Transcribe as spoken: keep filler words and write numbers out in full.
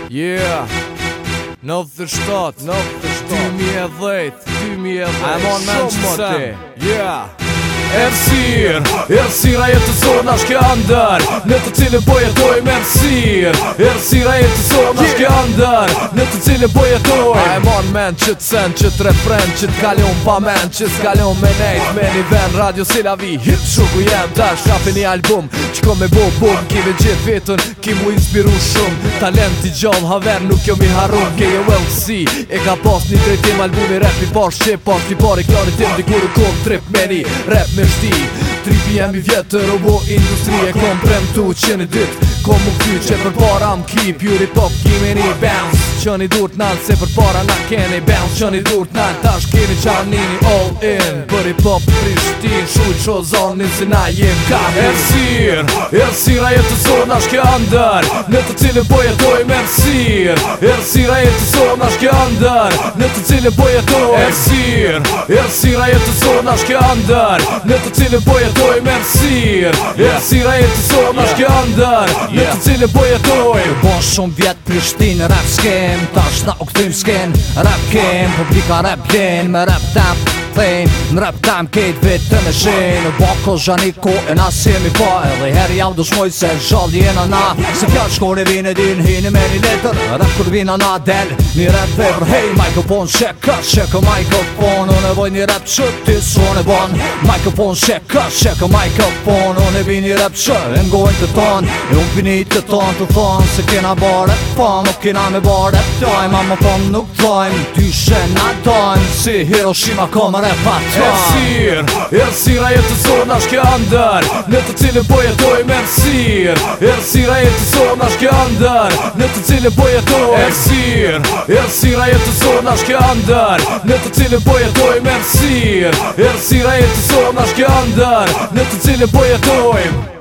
Yeah nëntëdhjetë e shtatë dy mijë e dhjetë I'm on Manchester Yeah Ersir, ersira jetësona shke andër Në të cilën po jetoj me ersir Ersira jetësona shke andër Në të cilën po jetoj I'm on man që t'sen, që t'refren Që t'kalion pa men, që s'kalion me nejt Me një ven, radio si la vi Hit shuku jem, ta shkapi një album Që kom me bo bum, kime gjithë vetën Ki mu inspiru shumë Talent i gjall, haver nuk jo mi harun Ke jo L C, e ka pas një drejtim Albumi rap i par shqip, pas t'i par i klani tim Dikur u kom trip me një rap me shti Tripi jem i vjetër, o bo industri E kom premtu që një dit Kom u kry që për para m'ki Pjuri pop kime një bounce Që një dur t'nalë se për para na keni Bounce që një dur t'nalë tash keni qarnini All in Për i pop Prishtin Shuj qo zonin se na jem ka Ersir Ersira jetësona shke andër Në të cilën po jetoj me ersir Ersira jetësona shke andër Në të cilën po jetoj Ersir Ersira jetësona shke andër Në të cilën po jetoj me ersir Ersira jetësona shke andër Në të cilën po jetoj Bon shumë vjet Prishtin rap skem Tash na u këtym sken Rap kem, publika rap jen Me rap tam thejn Në rap tam kejt vetë me shen Në bako zhaniko e na si mi pa Edhe her jam du shmoj se gjall jena na Se fjall shkore vine din hini me një letër Rap kur vina na del Një rap vebr Hey mikrofon sheka Sheka mikrofon Unë e voj një rap që ti son e bon Mikrofon sheka Sheka mikrofon Unë e vi një rap që e ngojnë të ton E unë pini të ton të thon Se kena bare pa Nuk kena me bare Tajm a më thon nuk tajm Ty shena tajm Si Hiroshima koma rap atajm Ersir Ersira jetësona shke andër Në të cilën po jetoj me ersir Ersira jetësona shke andër Në të cilën po jetoj Ersir Ersira jetësona shke andër Në të cilën po jetoj me ersir Ersira jetësona shke andër Në të cilën po jetoj